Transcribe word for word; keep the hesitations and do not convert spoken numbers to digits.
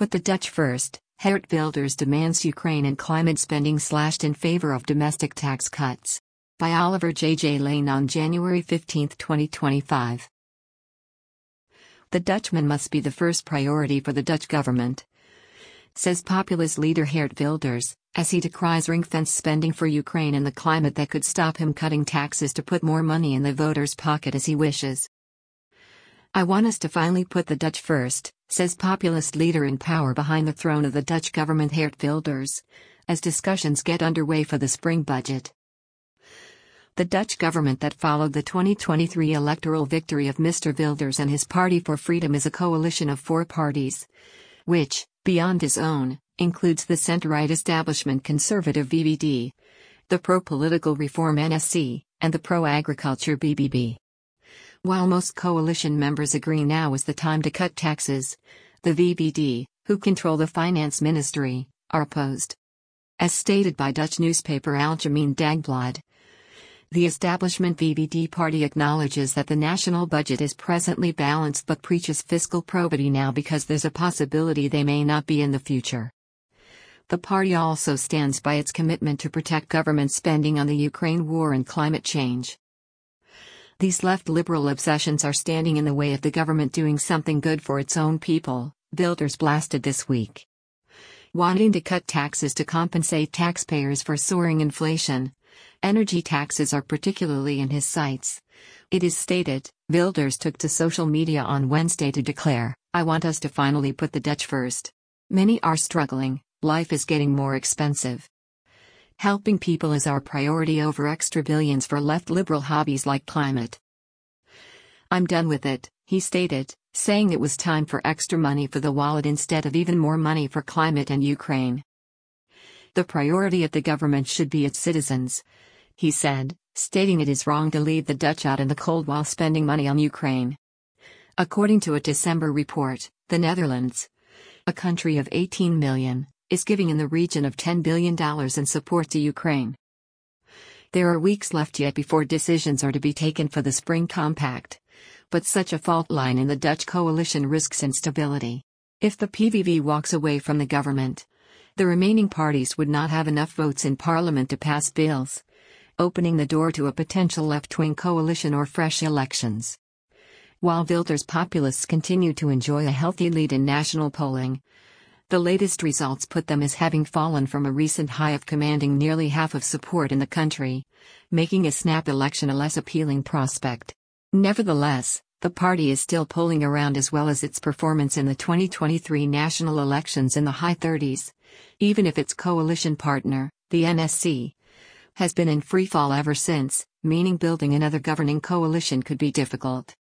Put the Dutch first. Geert Wilders demands Ukraine and climate spending slashed in favor of domestic tax cuts. By Oliver J. J. Lane on January fifteenth, twenty twenty-five. The Dutchman must be the first priority for the Dutch government, says populist leader Geert Wilders, as he decries ring-fence spending for Ukraine and the climate that could stop him cutting taxes to put more money in the voters' pocket as he wishes. I want us to finally put the Dutch first, says populist leader in power behind the throne of the Dutch government Geert Wilders, as discussions get underway for the spring budget. The Dutch government that followed the twenty twenty-three electoral victory of Mister Wilders and his Party for Freedom is a coalition of four parties, which, beyond his own, includes the centre-right establishment Conservative V V D, the pro-political reform N S C, and the pro-agriculture B B B. While most coalition members agree now is the time to cut taxes, the V V D, who control the finance ministry, are opposed. As stated by Dutch newspaper Algemeen Dagblad, the establishment V V D party acknowledges that the national budget is presently balanced but preaches fiscal probity now because there's a possibility they may not be in the future. The party also stands by its commitment to protect government spending on the Ukraine war and climate change. These left liberal obsessions are standing in the way of the government doing something good for its own people, Wilders blasted this week. Wanting to cut taxes to compensate taxpayers for soaring inflation, energy taxes are particularly in his sights. It is stated, Wilders took to social media on Wednesday to declare, "I want us to finally put the Dutch first. Many are struggling, life is getting more expensive. Helping people is our priority over extra billions for left liberal hobbies like climate. I'm done with it," he stated, saying it was time for extra money for the wallet instead of even more money for climate and Ukraine. The priority of the government should be its citizens, he said, stating it is wrong to leave the Dutch out in the cold while spending money on Ukraine. According to a December report, the Netherlands, a country of eighteen million, is giving in the region of ten billion dollars in support to Ukraine. There are weeks left yet before decisions are to be taken for the Spring Compact, but such a fault line in the Dutch coalition risks instability. If the P V V walks away from the government, the remaining parties would not have enough votes in parliament to pass bills, opening the door to a potential left-wing coalition or fresh elections. While Wilders' populists continue to enjoy a healthy lead in national polling, the latest results put them as having fallen from a recent high of commanding nearly half of support in the country, making a snap election a less appealing prospect. Nevertheless, the party is still polling around as well as its performance in the twenty twenty-three national elections in the high thirties, even if its coalition partner, the N S C, has been in freefall ever since, meaning building another governing coalition could be difficult.